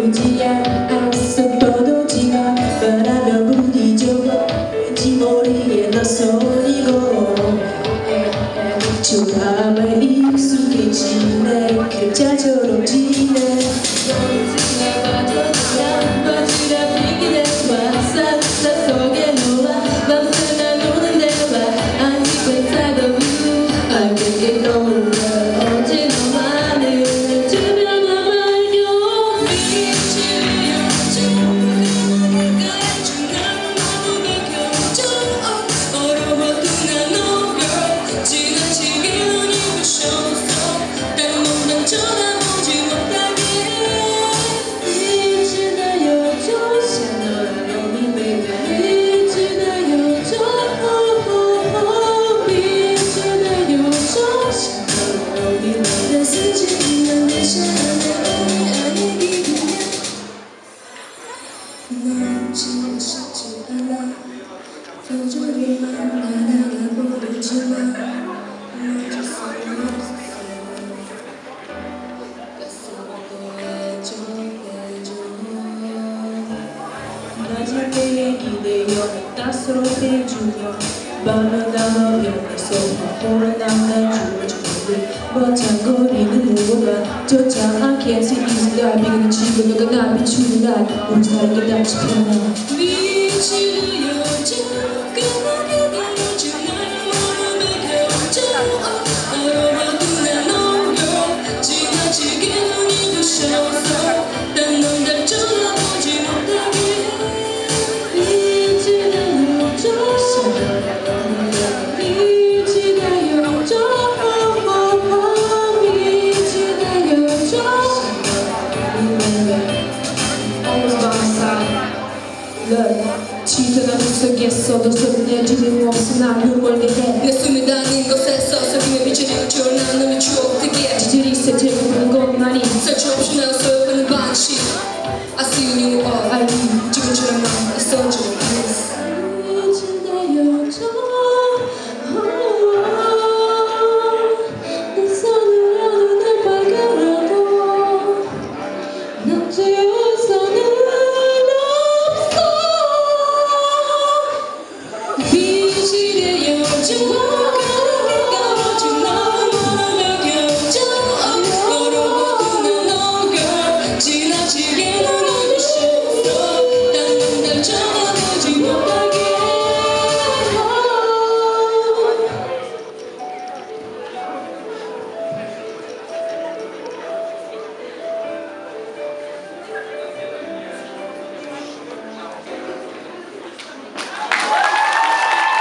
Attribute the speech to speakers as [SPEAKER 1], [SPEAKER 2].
[SPEAKER 1] 보이지 않았어 뻗어지가 바람에 부딪혀 왠지 머리에 낯설이고 초라함에 익숙해지네 글자처럼 지네 너는 지나가도 난 바지라 비기네 와 속에 놓아 밤새 노는 대화 안지고 사고 알게 떠올라 언제 너만을 주변 나와요 미치려 그만할까 해준 날 너무 밝혀져 어려워도 난 no girl 지나치게 눈이 부셔서 때로는 쳐다보지 못하게 이제 나여줘 너랑 너무 baby 이제 나여줘 이제 나여줘 너랑 너무 내 스치는 내 사랑의 아니기 넌 지금 쉽지 않아 표정이만 나나가 보이지만 어쩔 수 없어 낮에 기대어 따스럽게주며 밤은 나눠변에서 호를 남겨주는 멋쩍거리는 무엇만 쫓아 않게 생기가 비는 지금은 나 비추는 날 우리 사랑이 다시 편해 미치는 여자 그만해 달려준 날 몸에 겨져 어려워도 난 no girl 지나치게 눈이 부셔서 난 넌 날 쳐다보지 못하게 이제 나여줘 이제 나여줘 이제 나여줘 Always by my side Look 지저간 속에서도 소리내지는 없어 난 눈멀게 해내 숨이 닿는 곳에서 석임에 비춰지는 초라한 놈의 추억들에 지질이 새틀고 것만이 설치 없이 난 소용하는 방식 I see you all I need 지금처럼 난 있어줘 이제 나여줘 내 손으로는 날 발견해도 남자여서는 없어 빛이 되어줘 지나치게